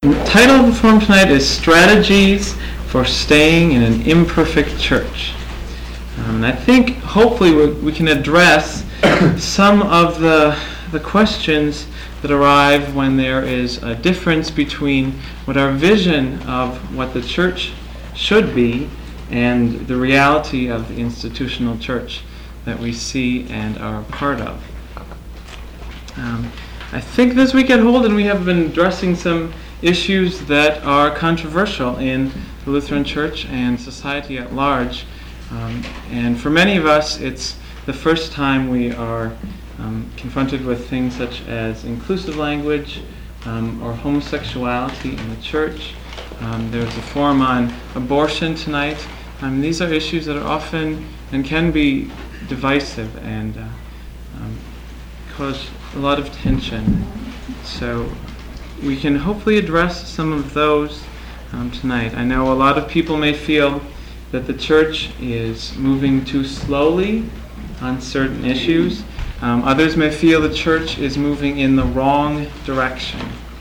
The title of the forum tonight is Strategies for Staying in an Imperfect Church. And I think hopefully we can address some of the questions that arrive when there is a difference between what our vision of what the church should be and the reality of the institutional church that we see and are a part of. I think this week at Holden we have been addressing some issues that are controversial in the Lutheran Church and society at large. And for many of us, it's the first time we are confronted with things such as inclusive language or homosexuality in the church. There's a forum on abortion tonight. These are issues that are often and can be divisive and cause a lot of tension. So we can hopefully address some of those tonight. I know a lot of people may feel that the church is moving too slowly on certain issues. Others may feel the church is moving in the wrong direction.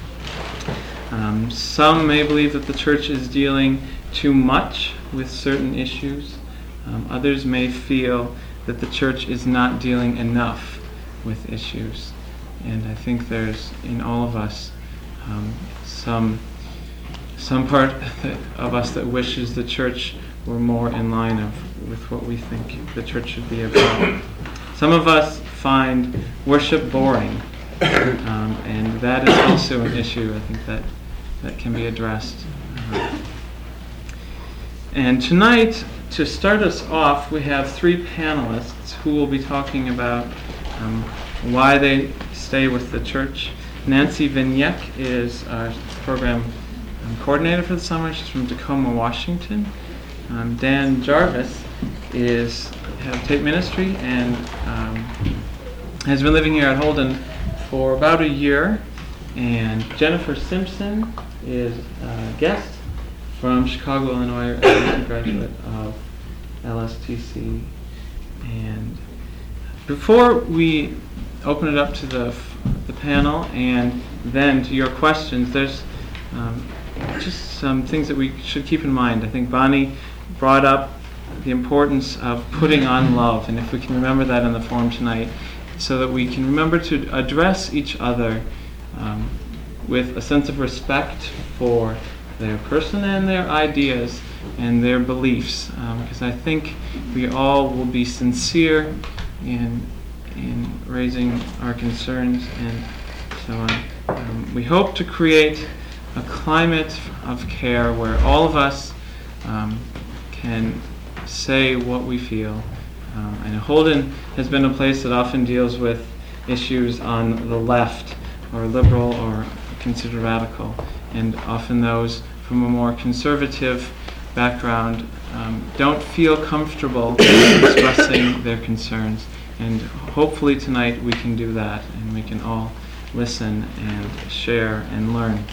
Some may believe that the church is dealing too much with certain issues. Others may feel that the church is not dealing enough with issues. And I think there's in all of us some part of us that wishes the church were more in line with what we think the church should be about. Some of us find worship boring, and that is also an issue I think that can be addressed. And tonight, to start us off, we have three panelists who will be talking about why they stay with the church. Nancy Vignac is our program coordinator for the summer. She's from Tacoma, Washington. Dan Jarvis is head of tape ministry and has been living here at Holden for about a year. And Jennifer Simpson is a guest from Chicago, Illinois, a graduate of LSTC. And before we open it up to the panel and then to your questions, there's just some things that we should keep in mind. I think Bonnie brought up the importance of putting on love, and if we can remember that in the forum tonight, so that we can remember to address each other with a sense of respect for their person and their ideas and their beliefs, because I think we all will be sincere in raising our concerns and so on. We hope to create a climate of care where all of us can say what we feel. And Holden has been a place that often deals with issues on the left or liberal or considered radical, and often those from a more conservative background don't feel comfortable expressing their concerns. And hopefully tonight we can do that, and we can all listen and share and learn.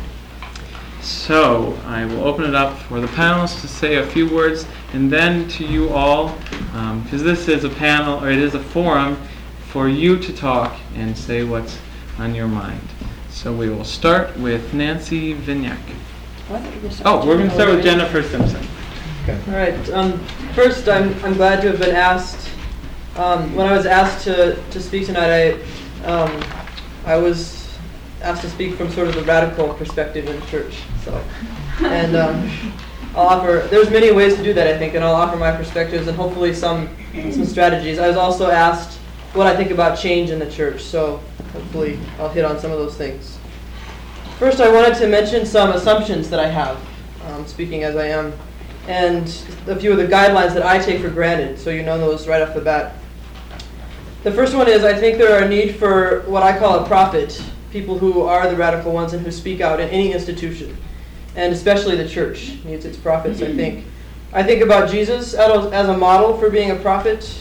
So I will open it up for the panelists to say a few words, and then to you all, because this is a panel, or it is a forum for you to talk and say what's on your mind. So we will start with Nancy Vignac. We're going to start with Jennifer Simpson. Okay. All right. First, I'm glad to have been asked. When I was asked to speak tonight, I was asked to speak from sort of the radical perspective in the church. So, and I'll offer. There's many ways to do that, I think, and I'll offer my perspectives and hopefully some strategies. I was also asked what I think about change in the church. So hopefully I'll hit on some of those things. First, I wanted to mention some assumptions that I have, speaking as I am, and a few of the guidelines that I take for granted, so you know those right off the bat. The first one is I think there are a need for what I call a prophet, people who are the radical ones and who speak out in any institution, and especially the church needs its prophets, I think. I think about Jesus as a model for being a prophet.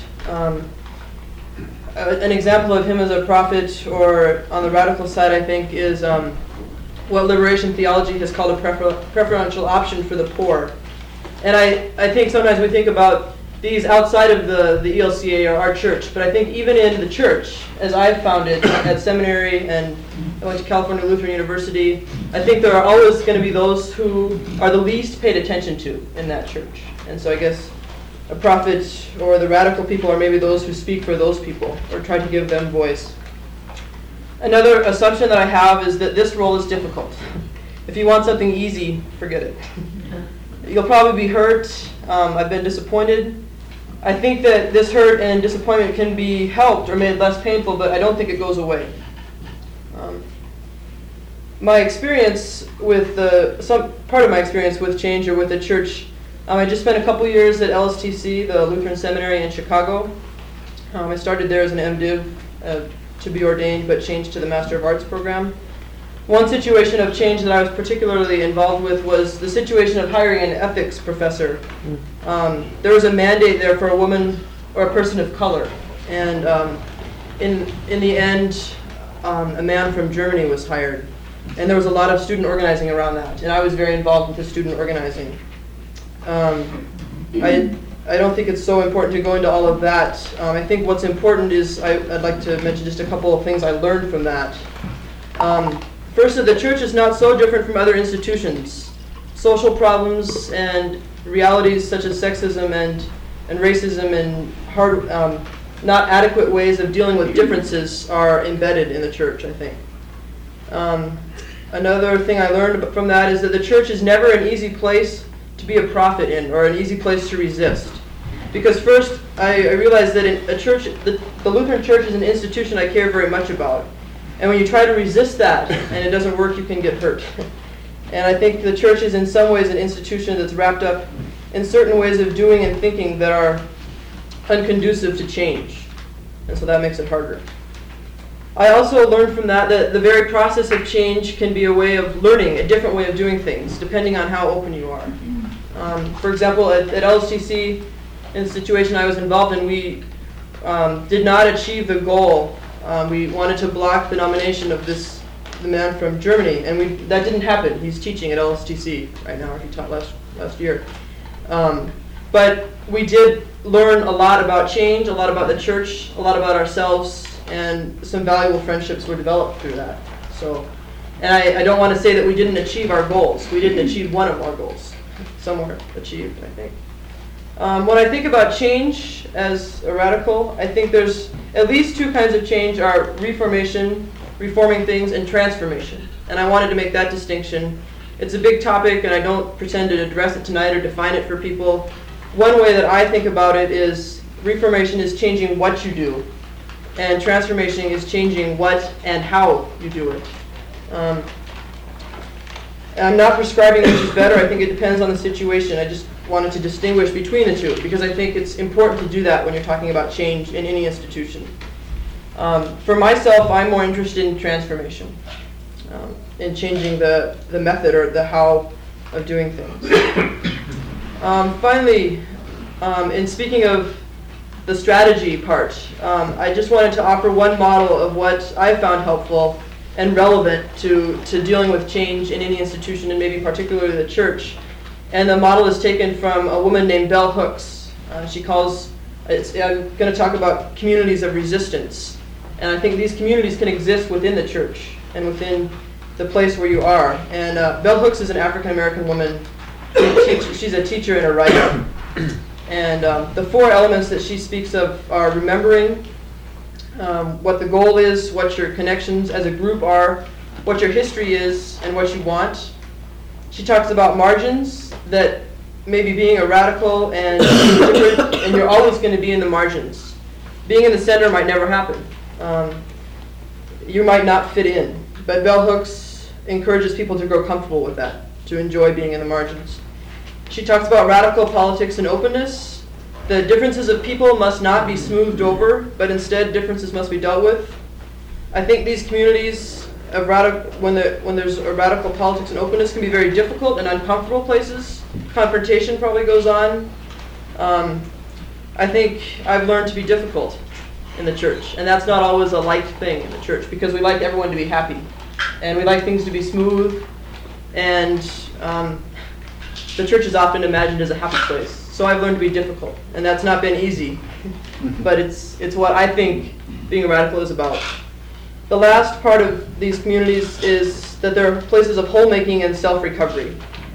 An example of him as a prophet, or on the radical side, I think, is what liberation theology has called a preferential option for the poor. And I think sometimes we think about these outside of the ELCA or our church, but I think even in the church, as I've found it at seminary and I went to California Lutheran University, I think there are always going to be those who are the least paid attention to in that church. And so I guess a prophet or the radical people are maybe those who speak for those people or try to give them voice. Another assumption that I have is that this role is difficult. If you want something easy, forget it. You'll probably be hurt. I've been disappointed. I think that this hurt and disappointment can be helped or made less painful, but I don't think it goes away. My experience with part of my experience with change or with the church, I just spent a couple years at LSTC, the Lutheran Seminary in Chicago. I started there as an MDiv to be ordained, but changed to the Master of Arts program. One situation of change that I was particularly involved with was the situation of hiring an ethics professor. There was a mandate there for a woman or a person of color, and in the end, a man from Germany was hired, and there was a lot of student organizing around that, and I was very involved with the student organizing. I don't think it's so important to go into all of that. I think what's important is I'd like to mention just a couple of things I learned from that. First, the church is not so different from other institutions. Social problems and realities such as sexism and racism and not adequate ways of dealing with differences are embedded in the church, I think. Another thing I learned from that is that the church is never an easy place to be a prophet in or an easy place to resist. Because first, I realized that in a church, the Lutheran Church is an institution I care very much about. And when you try to resist that and it doesn't work, you can get hurt. And I think the church is in some ways an institution that's wrapped up in certain ways of doing and thinking that are unconducive to change. And so that makes it harder. I also learned from that the very process of change can be a way of learning, a different way of doing things, depending on how open you are. For example, at LSTC, in the situation I was involved in, we did not achieve the goal. We wanted to block the nomination of the man from Germany, and that didn't happen. He's teaching at LSTC right now, or he taught last year. But we did learn a lot about change, a lot about the church, a lot about ourselves, and some valuable friendships were developed through that. So, and I don't want to say that we didn't achieve our goals. We didn't achieve one of our goals. Some were achieved, I think. When I think about change as a radical, I think there's at least two kinds of change are reformation, reforming things, and transformation. And I wanted to make that distinction. It's a big topic, and I don't pretend to address it tonight or define it for people. One way that I think about it is reformation is changing what you do, and transformation is changing what and how you do it. I'm not prescribing which is better. I think it depends on the situation. I just wanted to distinguish between the two because I think it's important to do that when you're talking about change in any institution. For myself, I'm more interested in transformation, in changing the method or the how of doing things. Finally, in speaking of the strategy part, I just wanted to offer one model of what I found helpful and relevant to dealing with change in any institution, and maybe particularly the church. And the model is taken from a woman named Bell Hooks. I'm going to talk about communities of resistance. And I think these communities can exist within the church and within the place where you are. And Bell Hooks is an African-American woman. She's a teacher and a writer. And the four elements that she speaks of are remembering, what the goal is, what your connections as a group are, what your history is, and what you want. She talks about margins, that maybe being a radical and different, and you're always going to be in the margins. Being in the center might never happen. You might not fit in. But Bell Hooks encourages people to grow comfortable with that, to enjoy being in the margins. She talks about radical politics and openness. The differences of people must not be smoothed over, but instead differences must be dealt with. I think these communities of when there's a radical politics and openness can be very difficult and uncomfortable places. Confrontation probably goes on. I think I've learned to be difficult in the church, and that's not always a liked thing in the church because we like everyone to be happy, and we like things to be smooth, and the church is often imagined as a happy place. so I've learned to be difficult, and that's not been easy, but it's what I think being a radical is about. The last part of these communities is that they're places of whole-making and self-recovery,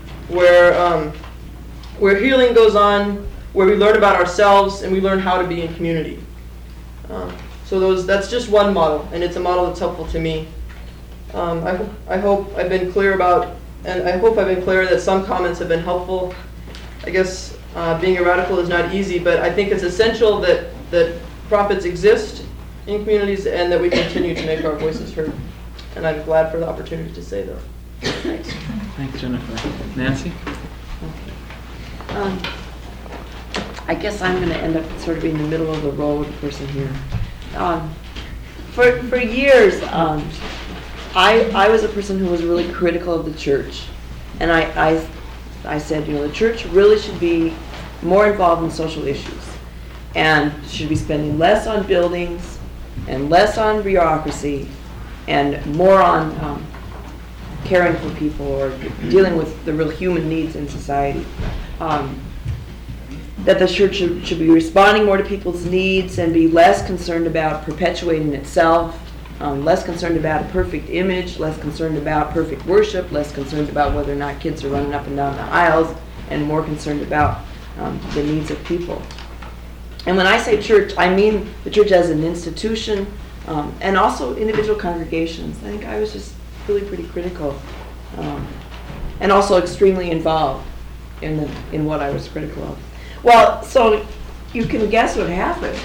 where healing goes on, where we learn about ourselves and we learn how to be in community. That's just one model, and it's a model that's helpful to me. I hope I've been clear that some comments have been helpful. I guess being a radical is not easy, but I think it's essential that prophets exist in communities and that we continue to make our voices heard. And I'm glad for the opportunity to say that. Thanks. Thanks, Jennifer. Nancy? I guess I'm going to end up sort of being the middle of the road person here. For years, I was a person who was really critical of the church, and I said, the church really should be more involved in social issues, and should be spending less on buildings and less on bureaucracy, and more on caring for people or dealing with the real human needs in society. That the church should be responding more to people's needs and be less concerned about perpetuating itself, less concerned about a perfect image, less concerned about perfect worship, less concerned about whether or not kids are running up and down the aisles, and more concerned about the needs of people. And when I say church, I mean the church as an institution, and also individual congregations. I think I was just really pretty critical, and also extremely involved in what I was critical of. Well, so you can guess what happened.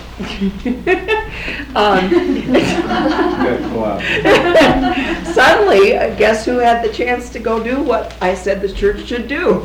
Suddenly, guess who had the chance to go do what I said the church should do?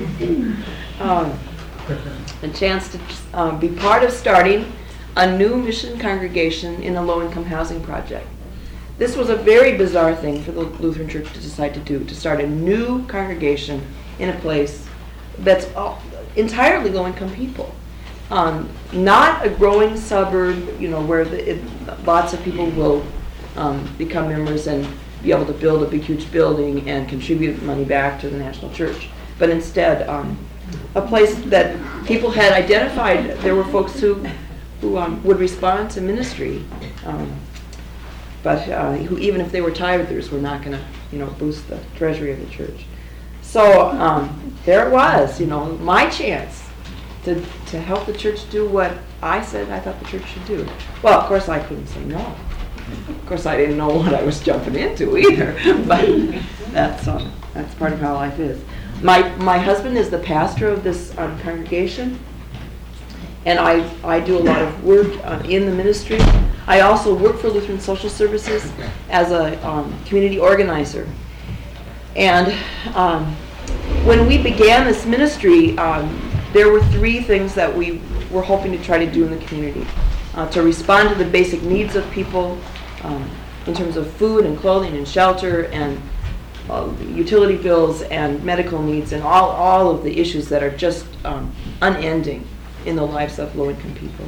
A chance to be part of starting a new mission congregation in a low-income housing project. This was a very bizarre thing for the Lutheran Church to decide to do, to start a new congregation in a place that's entirely low-income people. Not a growing suburb, where lots of people will become members and be able to build a big, huge building and contribute money back to the national church. But instead, a place that people had identified. There were folks who would respond to ministry, but who, even if they were tithers, were not going to, boost the treasury of the church. So there it was, my chance to help the church do what I said I thought the church should do. Well, of course, I couldn't say no. Of course, I didn't know what I was jumping into either. But that's part of how life is. My husband is the pastor of this congregation, and I do a lot of work in the ministry. I also work for Lutheran Social Services as a community organizer. And when we began this ministry, there were three things that we were hoping to try to do in the community. To respond to the basic needs of people in terms of food and clothing and shelter and utility bills and medical needs and all of the issues that are just unending in the lives of low-income people.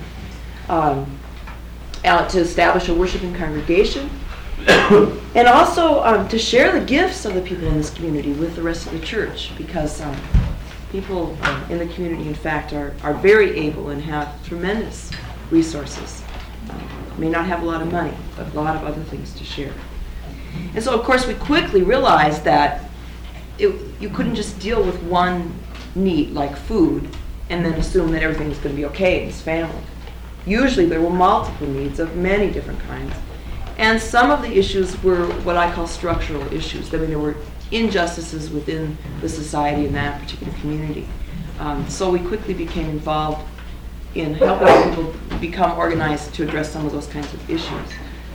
To establish a worshiping congregation, and also to share the gifts of the people in this community with the rest of the church, because people in the community, in fact, are very able and have tremendous resources. May not have a lot of money, but a lot of other things to share. And so, of course, we quickly realized that you couldn't just deal with one need, like food, and then assume that everything was going to be okay in his family. Usually there were multiple needs of many different kinds. And some of the issues were what I call structural issues. I mean, there were injustices within the society in that particular community. So we quickly became involved in helping people become organized to address some of those kinds of issues.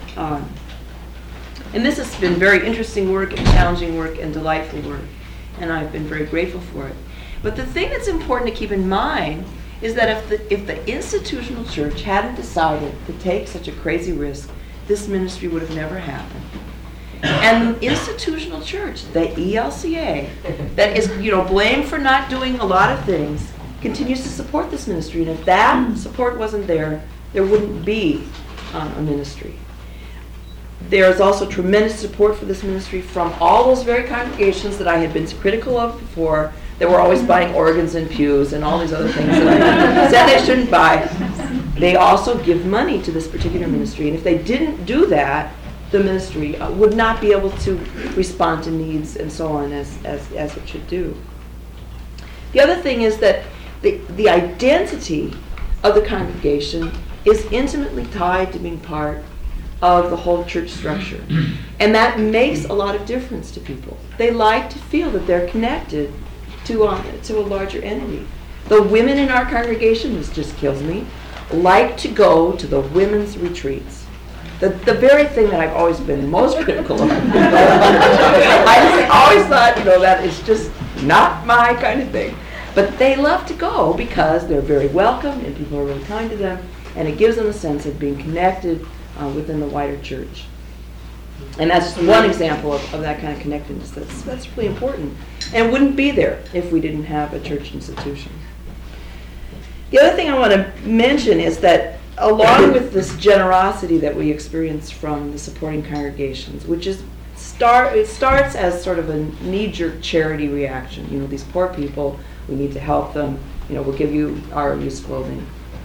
And this has been very interesting work and challenging work and delightful work, and I've been very grateful for it. But the thing that's important to keep in mind is that if the institutional church hadn't decided to take such a crazy risk, this ministry would have never happened. And the institutional church, the ELCA, that is blamed for not doing a lot of things, continues to support this ministry. And if that support wasn't there, there wouldn't be a ministry. There is also tremendous support for this ministry from all those very congregations that I had been critical of before, They were always buying organs and pews and all these other things that I said they shouldn't buy. They also give money to this particular ministry, and if they didn't do that, the ministry would not be able to respond to needs and so on as it should do. The other thing is that the identity of the congregation is intimately tied to being part of the whole church structure. And that makes a lot of difference to people. They like to feel that they're connected to a larger entity. The women in our congregation, this just kills me, like to go to the women's retreats. The very thing that I've always been most critical of. I just always thought, that is just not my kind of thing. But they love to go because they're very welcome and people are really kind to them, and it gives them a sense of being connected within the wider church. And that's just one example of that kind of connectedness that's really important, and wouldn't be there if we didn't have a church institution. The other thing I want to mention is that along with this generosity that we experience from the supporting congregations, which is it starts as sort of a knee-jerk charity reaction. These poor people, we need to help them. We'll give you our used clothing.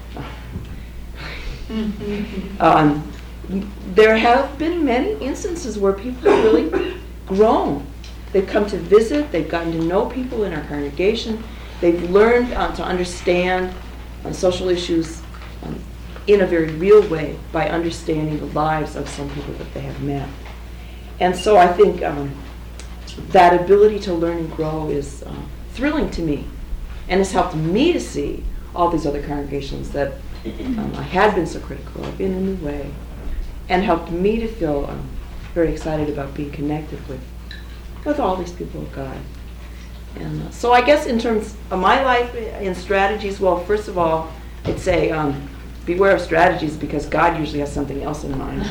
There have been many instances where people have really grown. They've come to visit, they've gotten to know people in our congregation, they've learned to understand social issues in a very real way by understanding the lives of some people that they have met. And so I think that ability to learn and grow is thrilling to me, and has helped me to see all these other congregations that I had been so critical of in a new way, and helped me to feel very excited about being connected with all these people of God. And so I guess in terms of my life in strategies, well, first of all, I'd say beware of strategies, because God usually has something else in mind.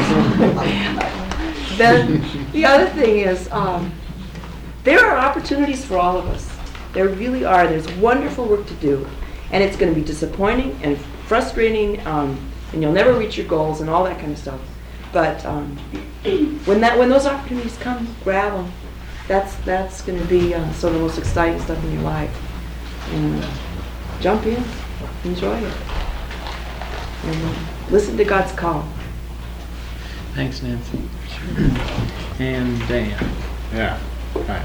Then the other thing is there are opportunities for all of us. There really are. There's wonderful work to do, and it's going to be disappointing and frustrating, and you'll never reach your goals and all that kind of stuff. But when those opportunities come, grab them. That's going to be some of the most exciting stuff in your life. And jump in, enjoy it, and listen to God's call. Thanks, Nancy. And Dan. Yeah. Hi.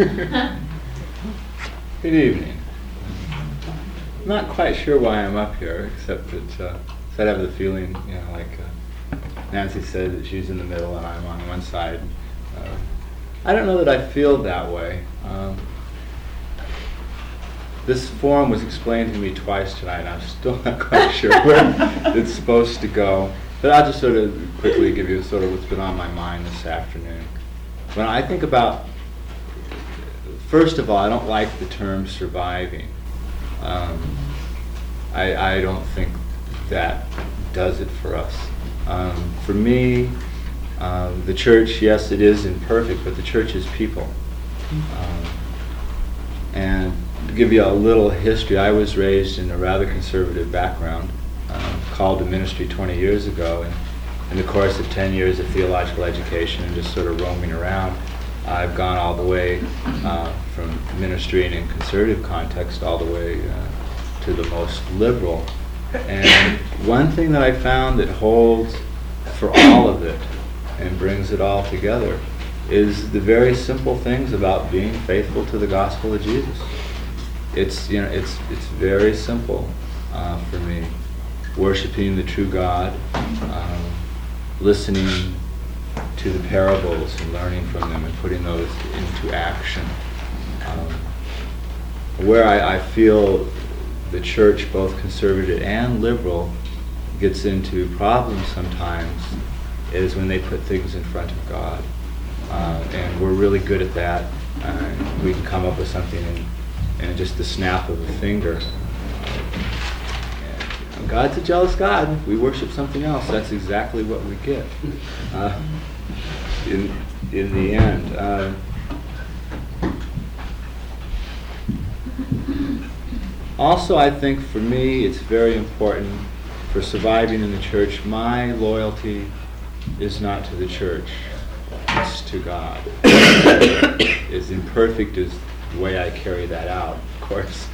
Good evening. I'm not quite sure why I'm up here, except that I have the feeling, like Nancy said, that she's in the middle and I'm on one side. I don't know that I feel that way. This forum was explained to me twice tonight, and I'm still not quite sure where it's supposed to go. But I'll just sort of quickly give you sort of what's been on my mind this afternoon. When I think about, first of all, I don't like the term surviving. I don't think that does it for us. For me, the church, yes, it is imperfect, but the church is people. And to give you a little history, I was raised in a rather conservative background, called to ministry 20 years ago, and in the course of 10 years of theological education and just sort of roaming around, I've gone all the way from ministry in a conservative context all the way to the most liberal. And one thing that I found that holds for all of it and brings it all together is the very simple things about being faithful to the gospel of Jesus. It's very simple for me. Worshiping the true God, listening to the parables and learning from them and putting those into action. Where I feel the church, both conservative and liberal, gets into problems sometimes is when they put things in front of God. And we're really good at that. We can come up with something in just the snap of a finger. God's a jealous God. We worship something else. That's exactly what we get in the end. Also, I think for me, it's very important for surviving in the church. My loyalty is not to the church; it's to God. As imperfect as the way I carry that out, of course.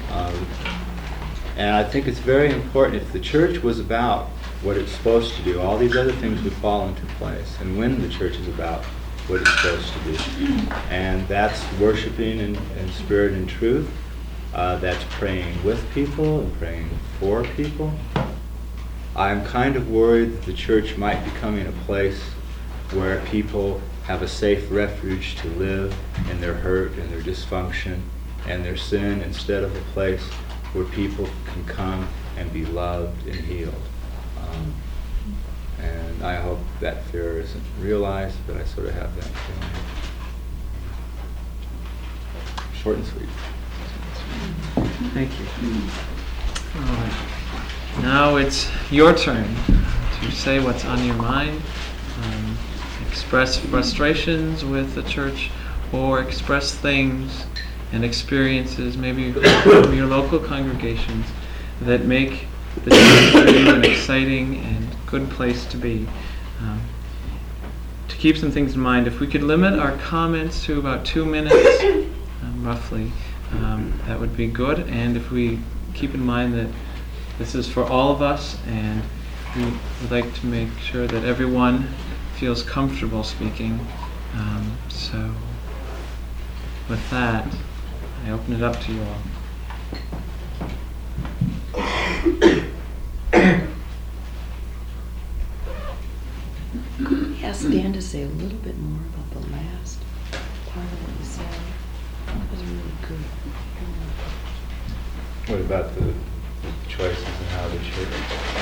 And I think it's very important. If the church was about what it's supposed to do, all these other things would fall into place. And when the church is about what it's supposed to do, and that's worshiping in spirit and truth, that's praying with people and praying for people. I'm kind of worried that the church might be becoming a place where people have a safe refuge to live in their hurt and their dysfunction and their sin, instead of a place where people can come and be loved and healed. And I hope that fear isn't realized, but I sort of have that feeling. Short and sweet. Thank you. All right. Now it's your turn to say what's on your mind, express frustrations with the church, or express things and experiences, maybe from your local congregations, that make the church for you an exciting and good place to be. To keep some things in mind, if we could limit our comments to about 2 minutes, roughly, that would be good. And if we keep in mind that this is for all of us, and we would like to make sure that everyone feels comfortable speaking. So with that, I open it up to you all. Ask Dan to say a little bit more about the last part of what you said. That was really good. What about the choices and how the church?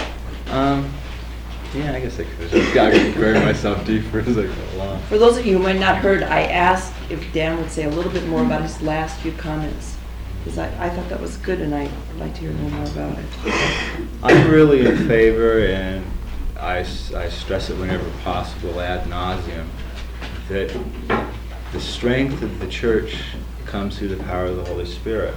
Yeah, I guess I could bury myself deeper as I go along. For those of you who might not heard, I asked if Dan would say a little bit more about his last few comments, because I thought that was good, and I'd like to hear a little more about it. I'm really in favor, and I stress it whenever possible, ad nauseum, that the strength of the church comes through the power of the Holy Spirit.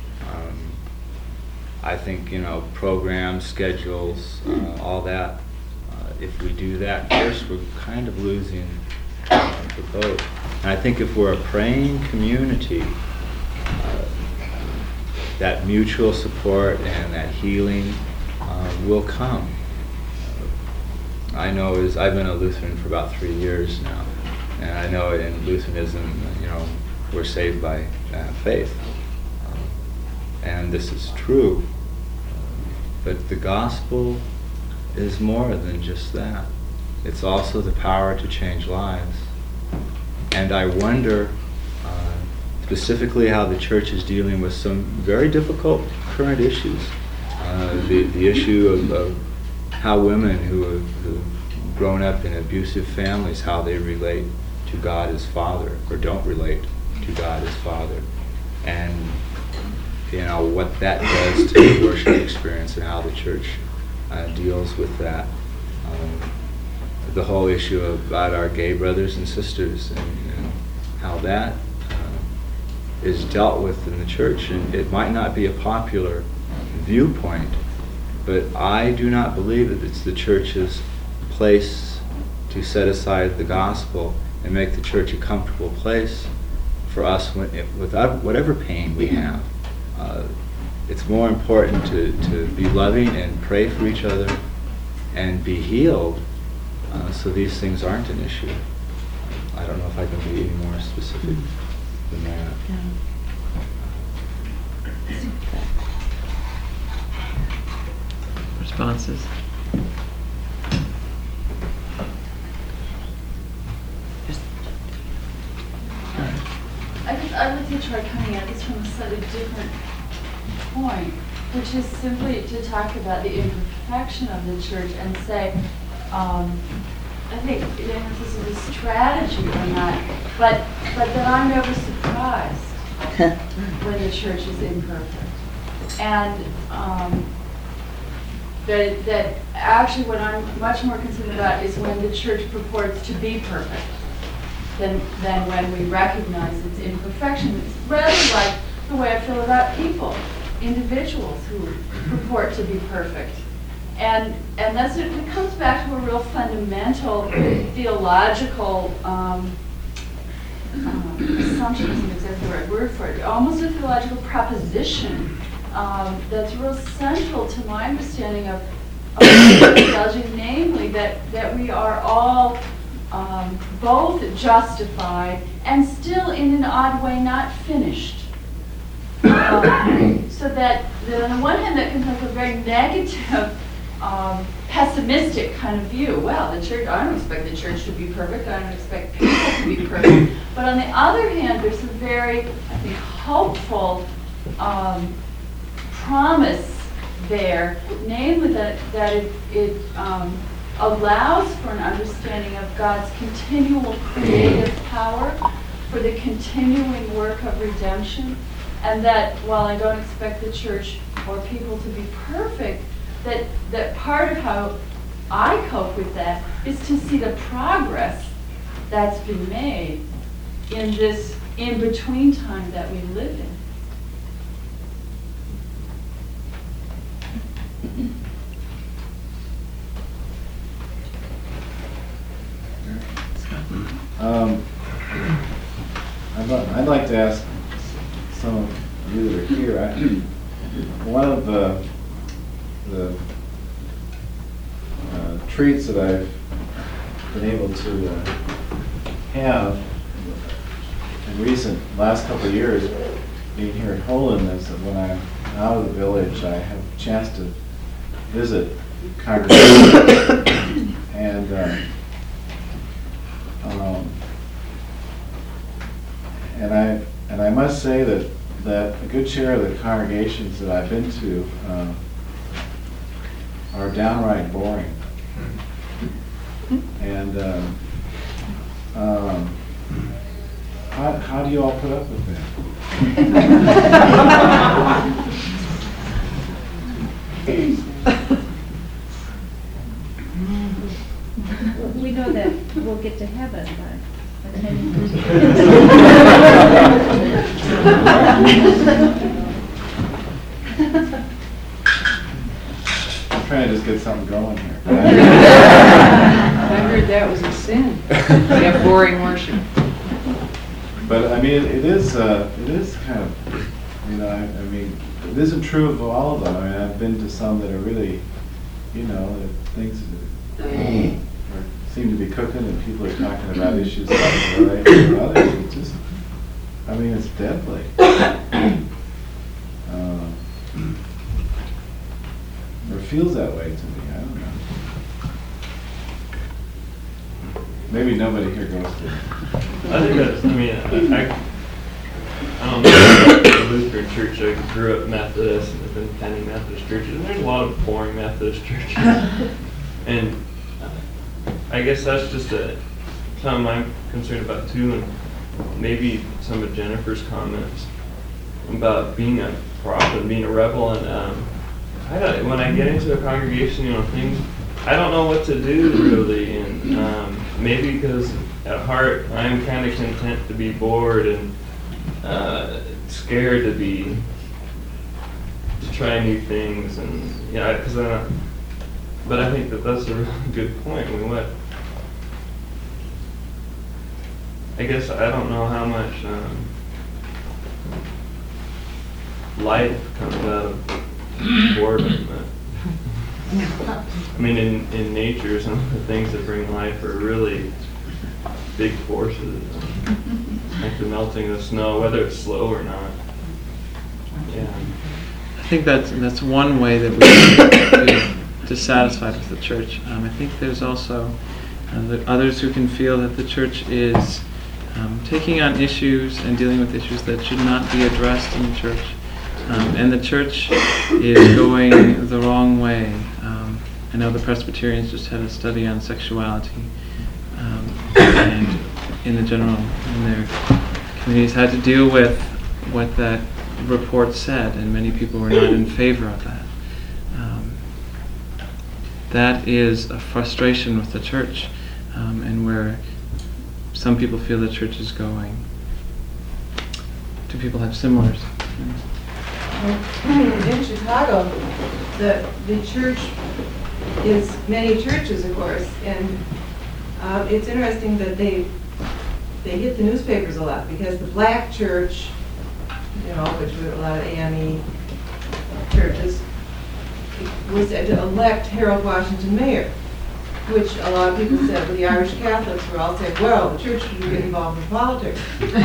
I think, programs, schedules, all that, if we do that first, we're kind of losing the boat. And I think if we're a praying community, that mutual support and that healing will come. I know I've been a Lutheran for about 3 years now, and I know in Lutheranism, we're saved by faith. And this is true. But the gospel is more than just that. It's also the power to change lives. And I wonder specifically how the church is dealing with some very difficult current issues. The issue of how women who have grown up in abusive families, how they relate to God as Father, or don't relate to God as Father. And what that does to the worship experience and how the church deals with that. The whole issue about our gay brothers and sisters and how that is dealt with in the church. And it might not be a popular viewpoint, but I do not believe that it's the church's place to set aside the gospel and make the church a comfortable place for us with whatever pain we have. It's more important to be loving and pray for each other and be healed, so these things aren't an issue. I don't know if I can be any more specific than that. Responses? I'd like to try coming at this from a slightly different point, which is simply to talk about the imperfection of the church and say, I think the emphasis of the strategy on that, but that I'm never surprised when the church is imperfect. And that actually what I'm much more concerned about is when the church purports to be perfect than when we recognize its imperfection. It's rather like the way I feel about people, individuals who purport to be perfect. And that's it comes back to a real fundamental theological assumption isn't exactly the right word for it, almost a theological proposition that's real central to my understanding of theology, namely that we are all both justified and still in an odd way not finished. So that on the one hand that can take a very negative, pessimistic kind of view. Well, the church, I don't expect the church to be perfect, I don't expect people to be perfect. But on the other hand, there's a very, I think, hopeful promise there, namely that it allows for an understanding of God's continual creative power, for the continuing work of redemption, and that while I don't expect the church or people to be perfect, that part of how I cope with that is to see the progress that's been made in this in-between time that we live in. I'd like to ask some of you that are here. One of the treats that I've been able to have in last couple of years, being here at Holden, is that when I'm out of the village, I have a chance to visit congregations and I must say that a good share of the congregations that I've been to are downright boring. And how do you all put up with that? We know that we'll get to heaven, but I'm trying to just get something going here. I heard that was a sin. Yeah, boring worship. But I mean, it is kind of, I mean, it isn't true of all of them. I mean, I've been to some that are really, that things seem to be cooking and people are talking about issues that relate to others. It's just, I mean, it's deadly. Or feels that way to me. I don't know. Maybe nobody here goes to it. I think that's, I don't know, the Lutheran church, I grew up Methodist and have been attending Methodist churches, and there's a lot of boring Methodist churches. And I guess that's just something I'm concerned about too, and maybe some of Jennifer's comments about being a prophet, being a rebel, and when I get into a congregation, things, I don't know what to do really, and maybe because at heart I'm kind of content to be bored and scared to try new things, and but I think that's a really good point. I mean, I guess I don't know how much life comes out of boredom. I mean, in nature, some of the things that bring life are really big forces, like the melting of the snow, whether it's slow or not. Yeah. I think that's one way that we can be dissatisfied with the church. I think there's also others who can feel that the church is taking on issues and dealing with issues that should not be addressed in the church. And the church is going the wrong way. I know the Presbyterians just had a study on sexuality, and in their communities had to deal with what that report said, and many people were not in favor of that. That is a frustration with the church, and where some people feel the church is going. Do people have similars? In Chicago, the church is many churches, of course, and it's interesting that they hit the newspapers a lot because the black church, you know, which were a lot of AME churches, was to elect Harold Washington mayor, which a lot of people said, but the Irish Catholics were all saying, well, the church shouldn't get involved in politics.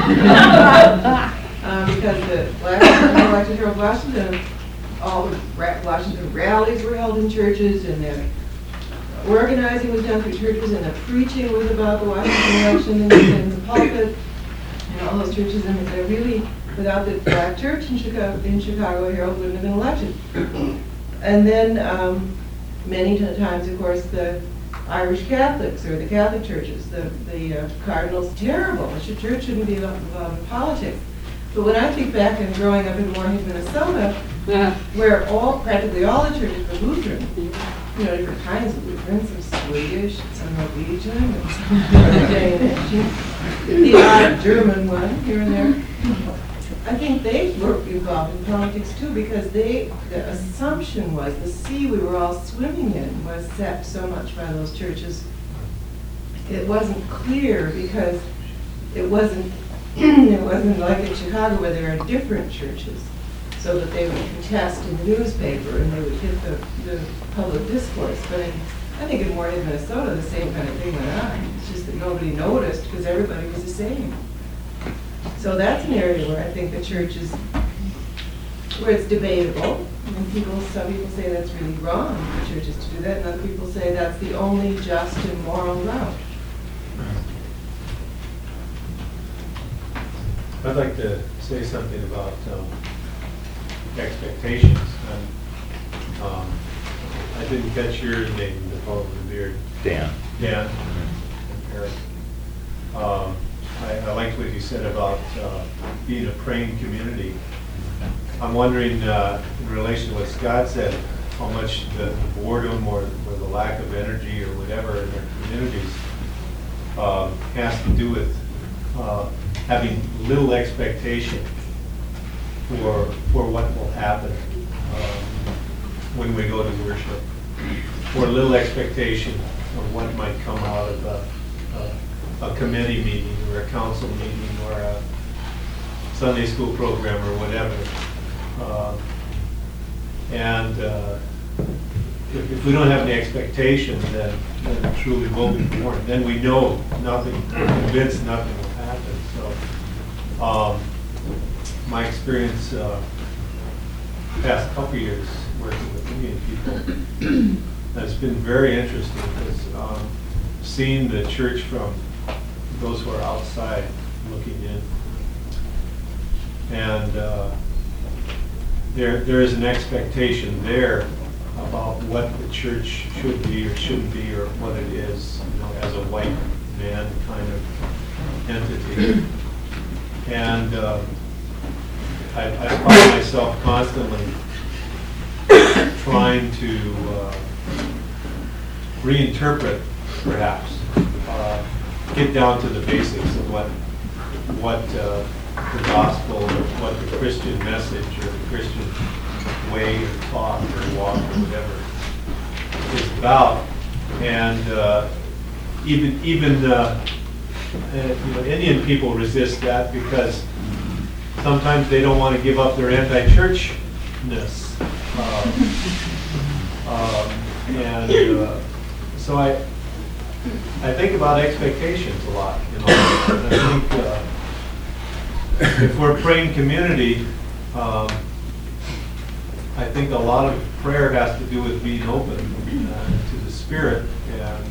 Because the black church elected Harold Washington, all the Washington rallies were held in churches, and the organizing was done through churches, and the preaching was about the Washington election in the pulpit, and all those churches, and they really, without the black church in Chicago, Harold wouldn't have been elected. And then many times, of course, the Irish Catholics or the Catholic churches, the cardinals, terrible. The church shouldn't be involved in politics. But when I think back and growing up in Moorhead, Minnesota, where practically all the churches were Lutheran, you know, different kinds of Lutheran, some Swedish, some Norwegian, and some Danish, the odd German one here and there. I think they were involved in politics too, because the assumption was the sea we were all swimming in was set so much by those churches. It wasn't clear because it wasn't like in Chicago where there are different churches, so that they would contest in the newspaper and they would hit the public discourse. But I think in Moorhead, Minnesota, the same kind of thing went on. It's just that nobody noticed because everybody was the same. So that's an area where I think the church is, where it's debatable. And some people say that's really wrong for churches to do that, and other people say that's the only just and moral route. I'd like to say something about expectations. I didn't catch your name, the fellow with the beard. Dan. Dan. Eric. I liked what you said about being a praying community. I'm wondering, in relation to what Scott said, how much the boredom or the lack of energy or whatever in their communities has to do with having little expectation for what will happen when we go to worship, or little expectation of what might come out of a committee meeting or a council meeting or a Sunday school program or whatever. If we don't have any expectation, then it truly will be boring. Then we know nothing, we're convinced nothing will happen. So my experience past couple years working with Indian people has been very interesting, because seeing the church from those who are outside looking in. And there is an expectation there about what the church should be or shouldn't be, or what it is, you know, as a white man kind of entity. And I find myself constantly trying to reinterpret, perhaps, get down to the basics of what the gospel, or what the Christian message, or the Christian way or thought or walk or whatever is about. And even Indian people resist that, because sometimes they don't want to give up their anti-churchness. So I think about expectations a lot, you know. And I think if we're a praying community, I think a lot of prayer has to do with being open to the Spirit. And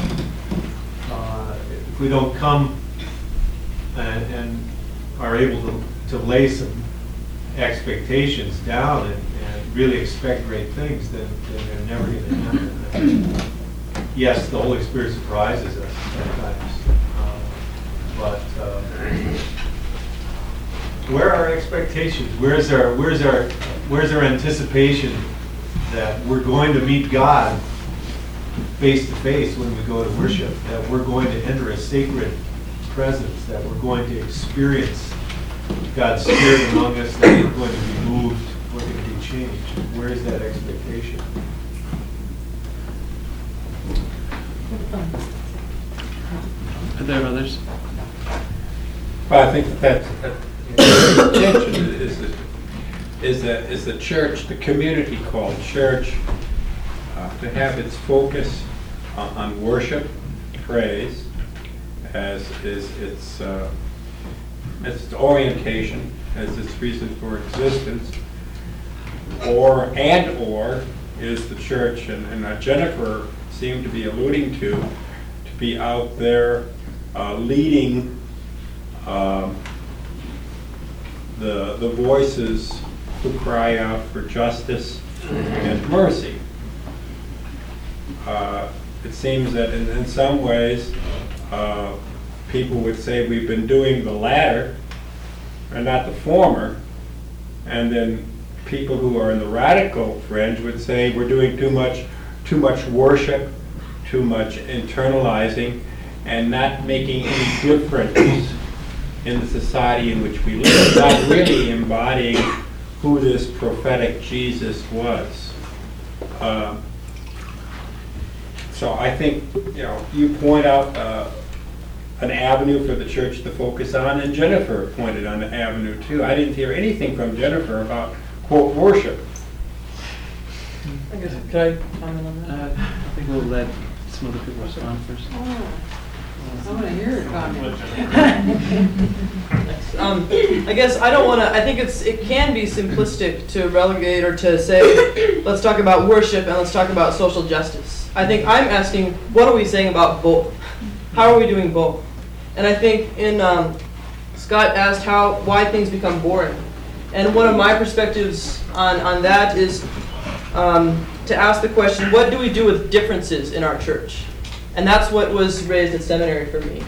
if we don't come and are able to lay some expectations down and really expect great things, then they're never going to happen. Yes, the Holy Spirit surprises us sometimes, but where are our expectations? Where's our anticipation that we're going to meet God face to face when we go to worship? That we're going to enter a sacred presence? That we're going to experience God's Spirit among us? That we're going to be moved? We're going to be changed? Where is that expectation? Are there others? Well, I think that's the intention is the church, the community called church, to have its focus on worship, praise, as is its orientation, as its reason for existence, or is the church, and Jennifer seemed to be alluding to be out there leading the voices who cry out for justice and mercy. It seems that in some ways, people would say we've been doing the latter and not the former, and then people who are in the radical fringe would say we're doing too much worship, too much internalizing, and not making any difference in the society in which we live, not really embodying who this prophetic Jesus was. So I think, you point out an avenue for the church to focus on, and Jennifer pointed on an avenue too. I didn't hear anything from Jennifer about, quote, worship. I guess, could I comment on that? I think we'll let some other people respond first. I want to hear your comment. I guess I don't want to. I think it can be simplistic to relegate or to say, let's talk about worship and let's talk about social justice. I think I'm asking, what are we saying about both? How are we doing both? And I think Scott asked why things become boring, and one of my perspectives on that is to ask the question, what do we do with differences in our church? And that's what was raised at seminary for me.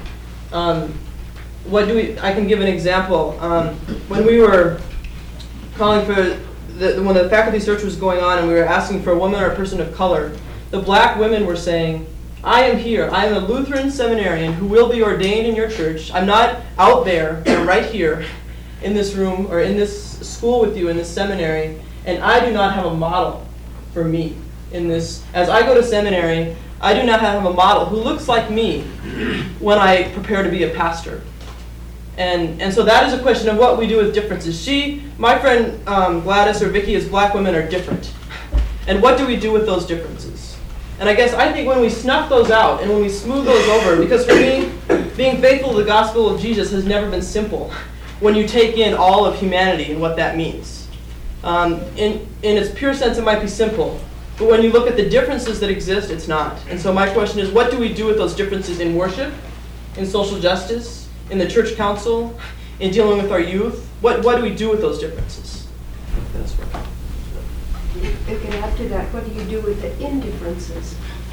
I can give an example. When we were calling for, when the faculty search was going on and we were asking for a woman or a person of color, the black women were saying, I am here. I am a Lutheran seminarian who will be ordained in your church. I'm not out there. I'm right here in this room or in this school with you in this seminary, and I do not have a model for me in this. As I go to seminary, I do not have a model who looks like me when I prepare to be a pastor. And so that is a question of what we do with differences. My friend Gladys or Vicky, as black women, are different. And what do we do with those differences? And I think when we snuff those out and when we smooth those over, because for me, being faithful to the gospel of Jesus has never been simple when you take in all of humanity and what that means. In its pure sense, it might be simple. But when you look at the differences that exist, it's not. And so my question is, what do we do with those differences in worship, in social justice, in the church council, in dealing with our youth? What do we do with those differences? That's right. If you add to that, what do you do with the indifferences?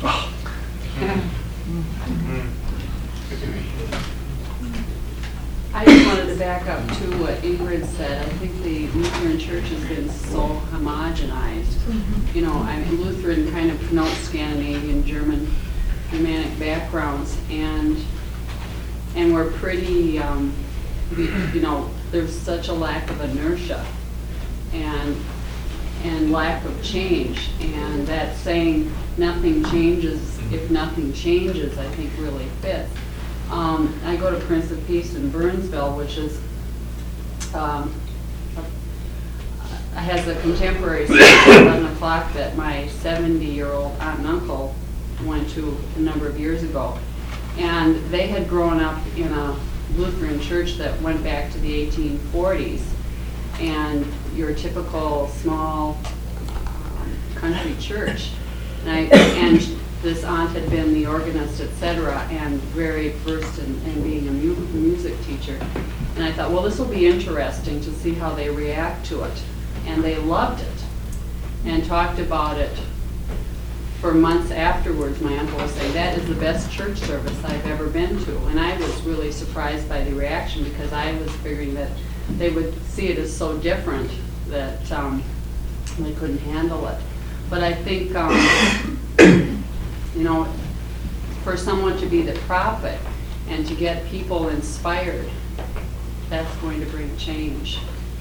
I just wanted to back up to what Ingrid said. I think the Lutheran Church has been so homogenized. Lutheran kind of connotes Scandinavian, German, Germanic backgrounds, and we're pretty, there's such a lack of inertia and lack of change, and that saying nothing changes if nothing changes, I think really fits. I go to Prince of Peace in Burnsville, which is has a contemporary service at 11 o'clock that my 70-year-old aunt and uncle went to a number of years ago. And they had grown up in a Lutheran church that went back to the 1840s. And your typical small country church. And this aunt had been the organist, etc., and very versed in being a music teacher. And I thought, well, this will be interesting to see how they react to it. And they loved it and talked about it for months afterwards. My uncle was saying, that is the best church service I've ever been to. And I was really surprised by the reaction, because I was figuring that they would see it as so different that they couldn't handle it. But I think, for someone to be the prophet and to get people inspired, that's going to bring change.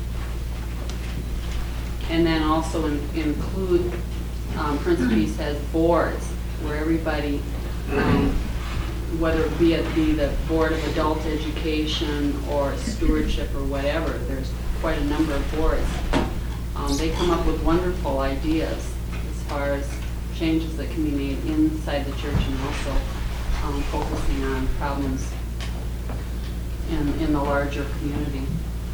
And then also include, Prince of Peace has boards where everybody whether it be the Board of Adult Education or Stewardship or whatever, there's quite a number of boards. They come up with wonderful ideas as far as changes that can be made inside the church and also focusing on problems in the larger community.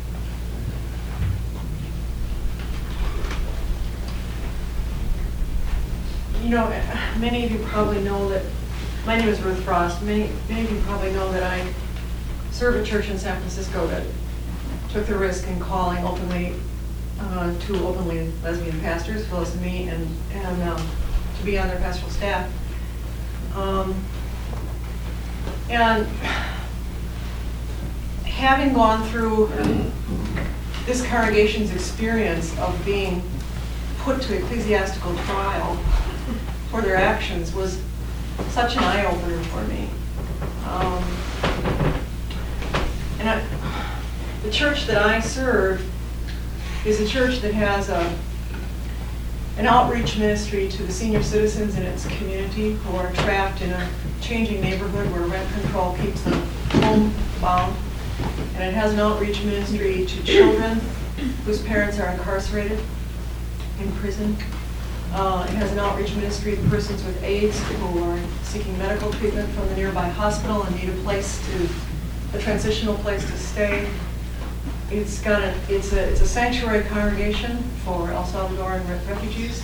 You know, many of you probably know that, my name is Ruth Frost. Many of you probably know that I serve a church in San Francisco that took the risk in calling openly, two openly lesbian pastors, Phyllis and me, and to be on their pastoral staff. And having gone through this congregation's experience of being put to ecclesiastical trial for their actions was such an eye-opener for me. The church that I serve is a church that has an outreach ministry to the senior citizens in its community who are trapped in a changing neighborhood where rent control keeps them homebound. And it has an outreach ministry to children whose parents are incarcerated in prison. It has an outreach ministry to persons with AIDS who are seeking medical treatment from the nearby hospital and need a transitional place to stay. It's a sanctuary congregation for El Salvadoran refugees.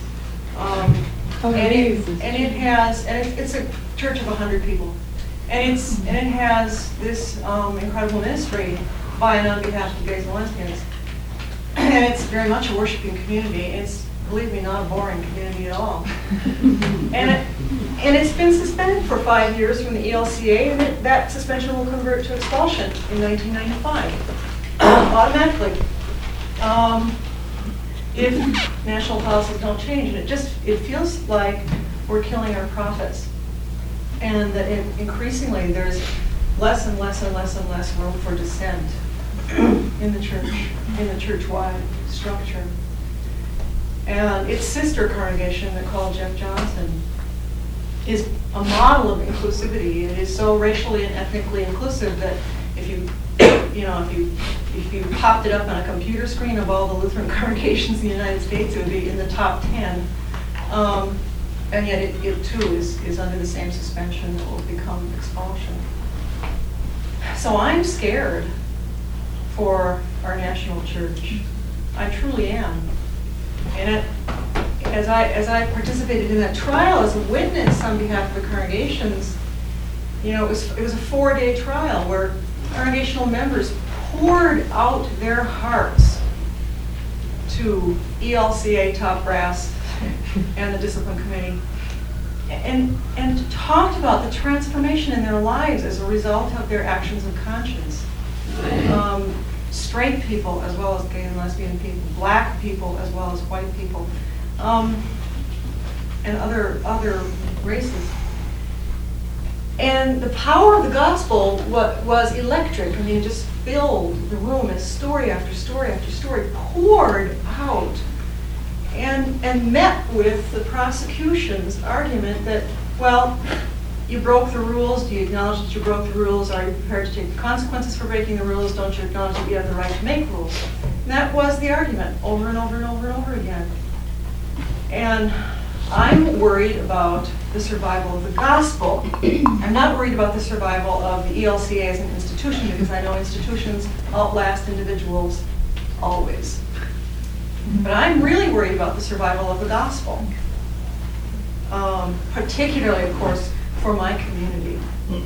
It's a church of 100 people. And it has this incredible ministry by and on behalf of gays and lesbians. And it's very much a worshiping community. It's, believe me, not a boring community at all. And it's been suspended for 5 years from the ELCA, and that suspension will convert to expulsion in 1995, automatically, if national policies don't change. And it feels like we're killing our prophets, and that increasingly there's less and less and less and less room for dissent in the church-wide structure. And its sister congregation, they're called Jeff Johnson, is a model of inclusivity. It is so racially and ethnically inclusive that if you popped it up on a computer screen of all the Lutheran congregations in the United States, it would be in the top 10. And yet it too is under the same suspension that will become expulsion. So I'm scared for our national church. I truly am. And as I participated in that trial as a witness on behalf of the congregations, it was a 4-day trial where congregational members poured out their hearts to ELCA top brass and the discipline committee, and talked about the transformation in their lives as a result of their actions of conscience. Straight people as well as gay and lesbian people, black people as well as white people, and other races. And the power of the gospel was electric. I mean, it just filled the room as story after story after story poured out, and met with the prosecution's argument that, well, you broke the rules. Do you acknowledge that you broke the rules? Are you prepared to take the consequences for breaking the rules? Don't you acknowledge that you have the right to make rules? And that was the argument over and over and over and over again. And I'm worried about the survival of the gospel. I'm not worried about the survival of the ELCA as an institution, because I know institutions outlast individuals always. But I'm really worried about the survival of the gospel, particularly, of course, for my community.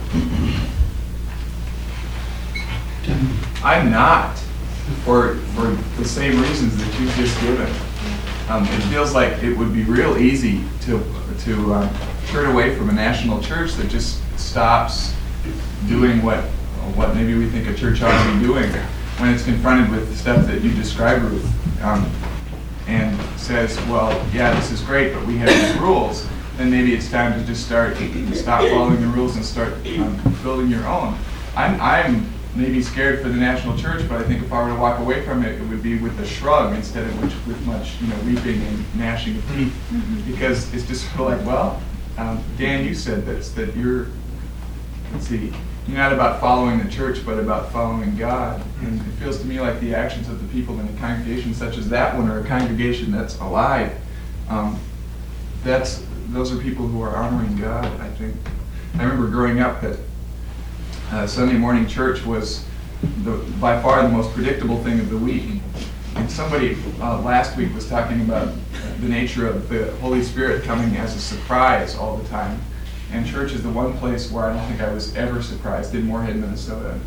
I'm not, for the same reasons that you've just given. It feels like it would be real easy to turn away from a national church that just stops doing what maybe we think a church ought to be doing when it's confronted with the stuff that you described, Ruth, and says, well, yeah, this is great, but we have these rules. Then maybe it's time to just stop following the rules and start building your own. I'm maybe scared for the national church, but I think if I were to walk away from it, it would be with a shrug instead of with much weeping and gnashing of teeth, because it's just sort of like, well, Dan, you said this, that let's see, not about following the church, but about following God. And it feels to me like the actions of the people in a congregation such as that one, or a congregation that's alive, those are people who are honoring God, I think. I remember growing up that Sunday morning church was by far the most predictable thing of the week. And somebody last week was talking about the nature of the Holy Spirit coming as a surprise all the time. And church is the one place where I don't think I was ever surprised, in Moorhead, Minnesota.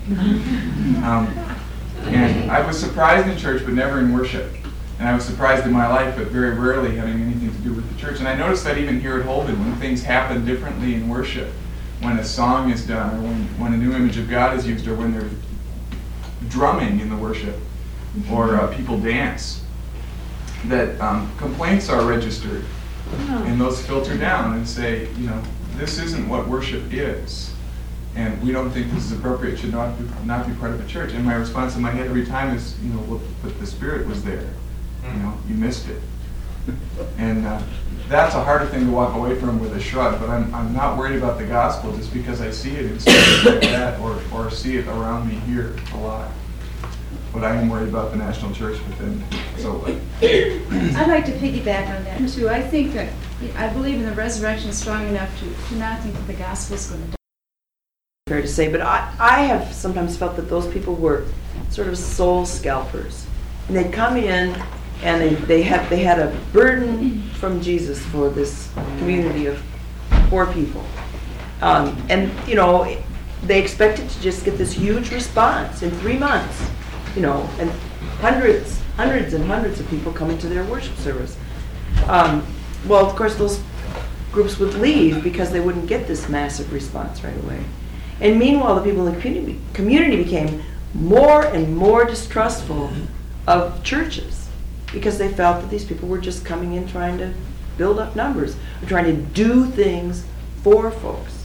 And I was surprised in church, but never in worship. And I was surprised in my life, but very rarely having anything to do with the church. And I noticed that even here at Holden, when things happen differently in worship, when a song is done, or when a new image of God is used, or when there's drumming in the worship, or people dance, that complaints are registered, and those filter down and say, this isn't what worship is, and we don't think this is appropriate, should not be part of a church. And my response in my head every time is, but the Spirit was there, you missed it. And that's a harder thing to walk away from with a shrug, but I'm not worried about the gospel just because I see it in stories like that, or see it around me here a lot. But I am worried about the national church within. So I'd like to piggyback on that too. I think that I believe in the resurrection strong enough to not think that the gospel is going to die. Fair to say, but I have sometimes felt that those people were sort of soul scalpers, and they'd come in and they had a burden from Jesus for this community of poor people, and they expected to just get this huge response in 3 months. And hundreds and hundreds of people coming to their worship service. Well, of course, those groups would leave because they wouldn't get this massive response right away. And meanwhile, the people in the community became more and more distrustful of churches because they felt that these people were just coming in trying to build up numbers, or trying to do things for folks.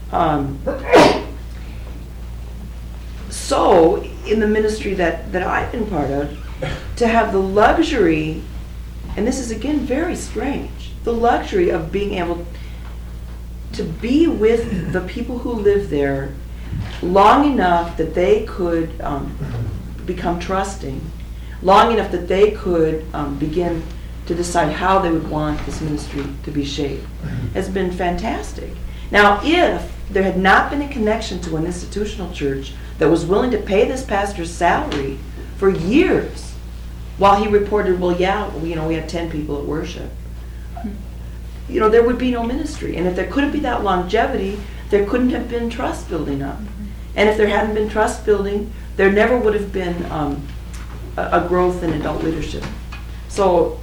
So, in the ministry that I've been part of, to have the luxury, and this is again very strange, the luxury of being able to be with the people who live there long enough that they could become trusting, long enough that they could begin to decide how they would want this ministry to be shaped, has been fantastic. Now, if there had not been a connection to an institutional church that was willing to pay this pastor's salary for years, while he reported, we had 10 people at worship, there would be no ministry. And if there couldn't be that longevity, there couldn't have been trust building up. And if there hadn't been trust building, there never would have been a growth in adult leadership. So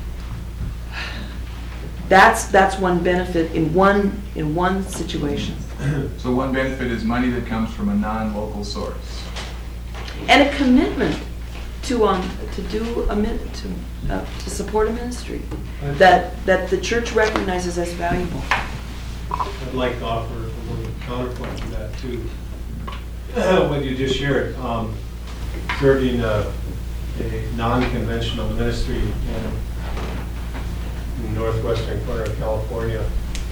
that's one benefit in one situation. So one benefit is money that comes from a non-local source, and a commitment to support a ministry that the church recognizes as valuable. I'd like to offer a little counterpoint to that too. What you just shared, serving a non-conventional ministry in the northwestern corner of California.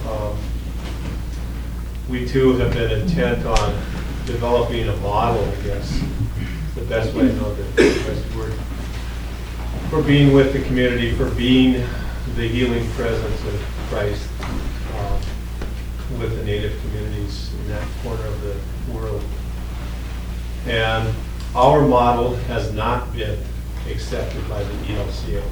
We too have been intent on developing a model, I guess, the best way to know the best word, for being with the community, for being the healing presence of Christ with the Native communities in that corner of the world. And our model has not been accepted by the ELCA.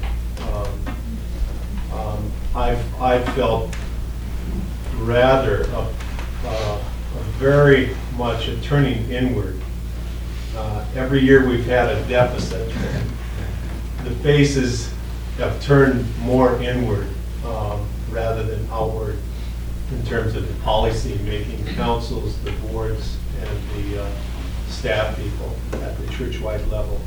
I've felt rather a very much a turning inward. Every year we've had a deficit. The faces have turned more inward rather than outward in terms of the policy-making councils, the boards, and the staff people at the church-wide level.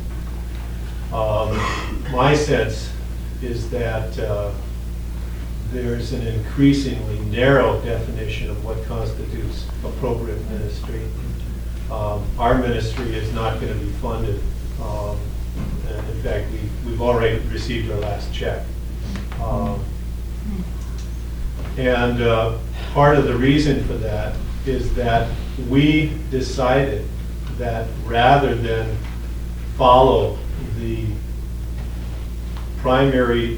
My sense is that there's an increasingly narrow definition of what constitutes appropriate ministry. Our ministry is not going to be funded. And in fact, we've already received our last check. And part of the reason for that is that we decided that rather than follow the primary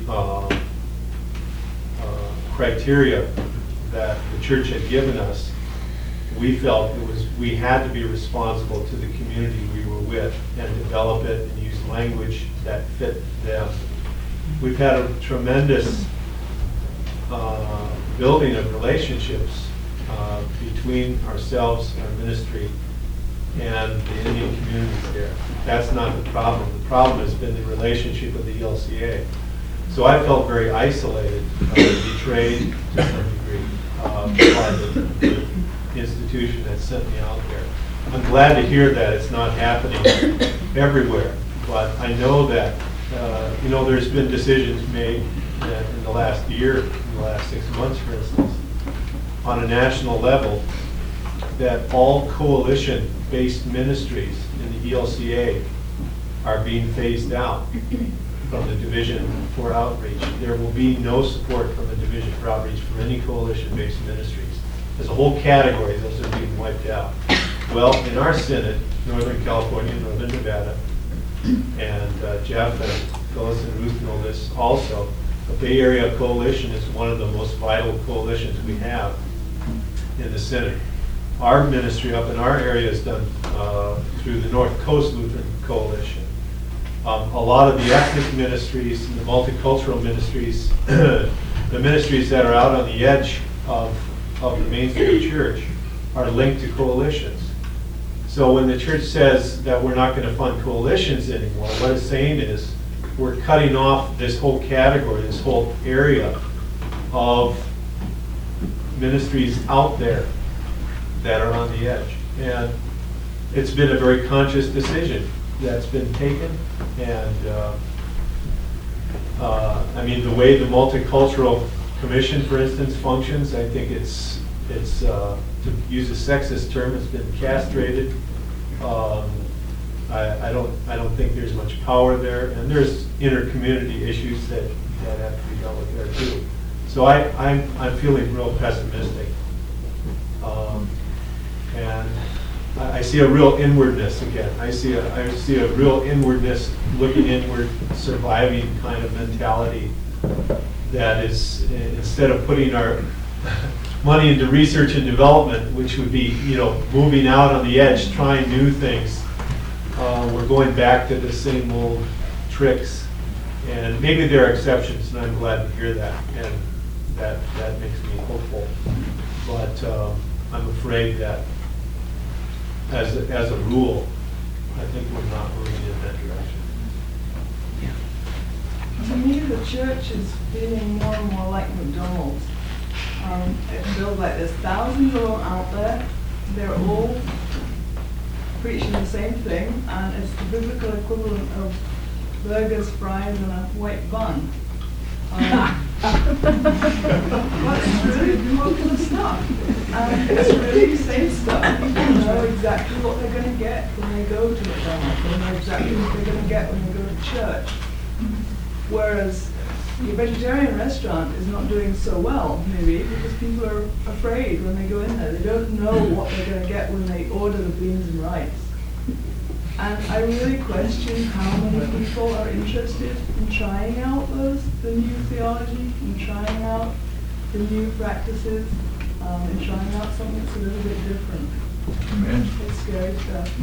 criteria that the church had given us, we felt we had to be responsible to the community we were with and develop it and use language that fit them. We've had a tremendous building of relationships between ourselves, our ministry, and the Indian communities there. That's not the problem. The problem has been the relationship with the ELCA. So I felt very isolated, betrayed to some degree by the institution that sent me out there. I'm glad to hear that it's not happening everywhere, but I know that there's been decisions made in the last year, in the last 6 months, for instance, on a national level, that all coalition-based ministries in the ELCA are being phased out from the Division for Outreach. There will be no support from the Division for Outreach from any coalition-based ministries. As a whole category, those are being wiped out. Well, in our synod, Northern California, Northern Nevada, and Jeff and Phyllis and Ruth know this also, the Bay Area Coalition is one of the most vital coalitions we have in the synod. Our ministry up in our area is done through the North Coast Lutheran Coalition. A lot of the ethnic ministries, the multicultural ministries, the ministries that are out on the edge of the mainstream church are linked to coalitions. So when the church says that we're not going to fund coalitions anymore, what it's saying is we're cutting off this whole category, this whole area of ministries out there that are on the edge. And it's been a very conscious decision that's been taken. And the way the Multicultural Commission, for instance, functions, I think it's to use a sexist term, it's been castrated. I don't think there's much power there, and there's inter-community issues that have to be dealt with there too. So I'm feeling real pessimistic, and I see a real inwardness again. I see a real inwardness, looking inward, surviving kind of mentality that is, instead of putting our money into research and development, which would be, moving out on the edge, trying new things, we're going back to the same old tricks. And maybe there are exceptions, and I'm glad to hear that, and that makes me hopeful. But I'm afraid that as a rule, I think we're not moving in that direction. To me, the church is feeling more and more like McDonald's. It feels like there's thousands of them out there. They're all preaching the same thing, and it's the biblical equivalent of burgers, fries, and a white bun. But it's really popular stuff. It's really the same stuff. People know exactly what they're going to get when they go to McDonald's. They know exactly what they're going to get when they go to church. Whereas your vegetarian restaurant is not doing so well, maybe, because people are afraid when they go in there. They don't know what they're going to get when they order the beans and rice. And I really question how many people are interested in trying out the new theology, and trying out the new practices, and trying out something that's a little bit different. Amen. It's scary stuff.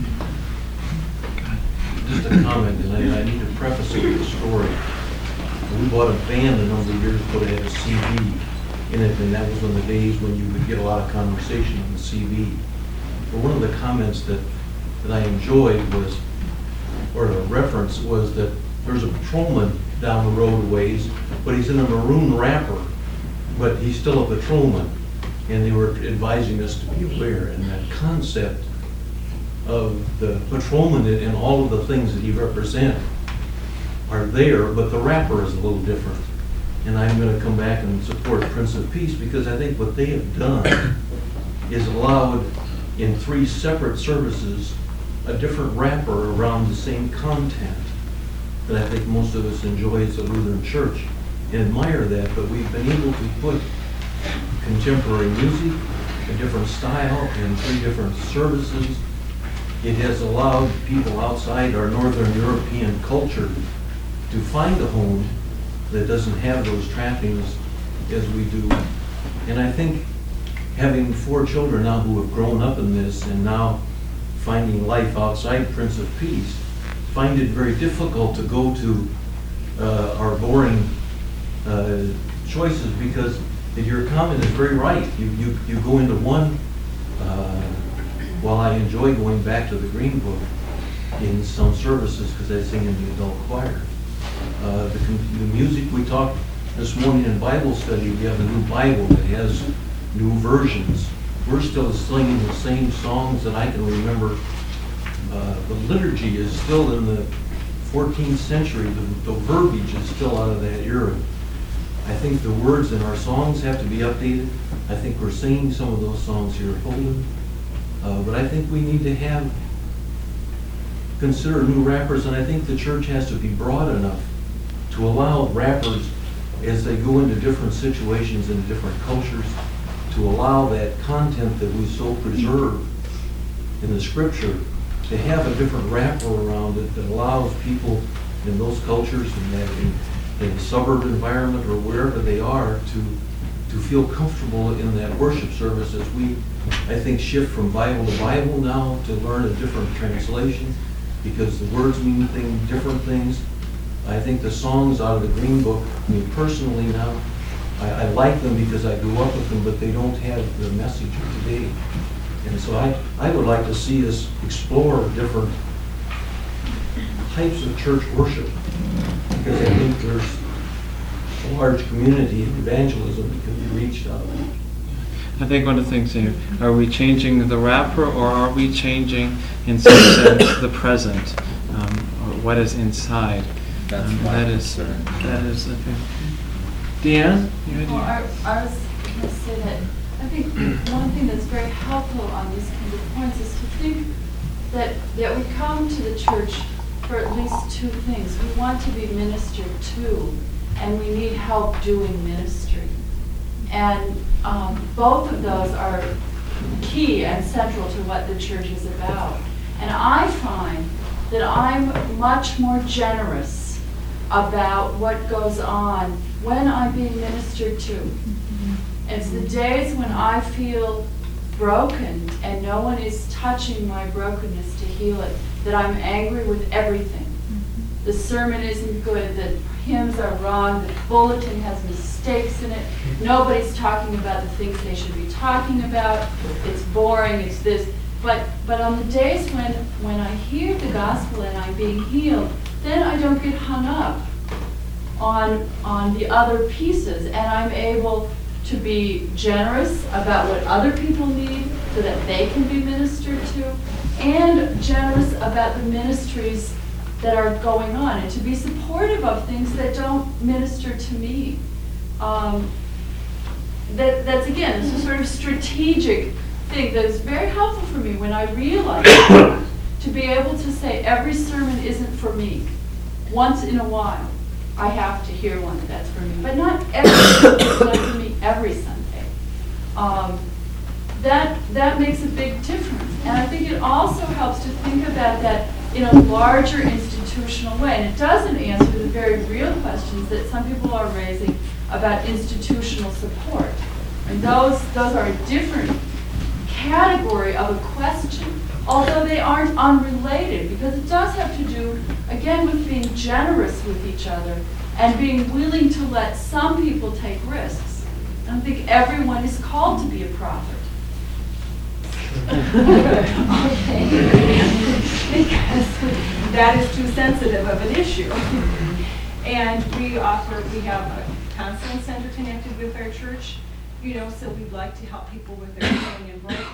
Just a comment, and I need to preface it with a story. We bought a van a number of years ago that had a CV in it, and that was in the days when you would get a lot of conversation on the CV. But one of the comments that I enjoyed was, or the reference was, that there's a patrolman down the road a ways, but he's in a maroon wrapper, but he's still a patrolman. And they were advising us to be aware, and that concept of the patrolman and all of the things that he represents are there, but the wrapper is a little different. And I'm going to come back and support Prince of Peace, because I think what they have done is allowed in 3 separate services a different wrapper around the same content that I think most of us enjoy as a Lutheran church and admire that. But we've been able to put contemporary music, a different style and 3 different services. It has allowed people outside our Northern European culture to find a home that doesn't have those trappings as we do. And I think having 4 children now who have grown up in this and now finding life outside Prince of Peace, find it very difficult to go to our boring choices, because your comment is very right. You go into one, while I enjoy going back to the Green Book in some services because I sing in the adult choir. The music we talked this morning in Bible study, we have a new Bible that has new versions. We're still singing the same songs that I can remember. The liturgy is still in the 14th century. The verbiage is still out of that era. I think the words in our songs have to be updated. I think we're singing some of those songs here at Holden. But I think we need to consider new rappers, and I think the church has to be broad enough to allow rappers, as they go into different situations and different cultures, to allow that content that we so preserve in the scripture, to have a different wrapper around it that allows people in those cultures and in the suburb environment or wherever they are to feel comfortable in that worship service as we, I think, shift from Bible to Bible now to learn a different translation, because the words mean different things. I think the songs out of the Green Book, I mean, personally now, I like them because I grew up with them, but they don't have the message of today. And so I would like to see us explore different types of church worship, because I think there's a large community of evangelism that can be reached out of it. I think one of the things here, are we changing the wrapper, or are we changing, in some sense, the present, or what is inside? That is the thing. Deanne? Well, I was going to say that I think one thing that's very helpful on these kind of points is to think that we come to the church for at least 2 things. We want to be ministered to, and we need help doing ministry. And both of those are key and central to what the church is about. And I find that I'm much more generous about what goes on when I'm being ministered to. It's the days when I feel broken and no one is touching my brokenness to heal it, that I'm angry with everything. The sermon isn't good, the hymns are wrong, the bulletin has mistakes in it, nobody's talking about the things they should be talking about, it's boring, it's this. But on the days when I hear the gospel and I'm being healed, then I don't get hung up on the other pieces, and I'm able to be generous about what other people need so that they can be ministered to, and generous about the ministries that are going on, and to be supportive of things that don't minister to me. That's again, it's a sort of strategic thing that is very helpful for me when I realize to be able to say every sermon isn't for me. Once in a while, I have to hear one that's for me, but not every Sunday, not for me every Sunday. That makes a big difference, and I think it also helps to think about that in a larger institutional way, and it doesn't answer the very real questions that some people are raising about institutional support. And those are a different category of a question, although they aren't unrelated, because it does have to do, again, with being generous with each other and being willing to let some people take risks. I don't think everyone is called to be a prophet. Okay. Because that is too sensitive of an issue. And we have a counseling center connected with our church, so we'd like to help people with their healing and breakthrough.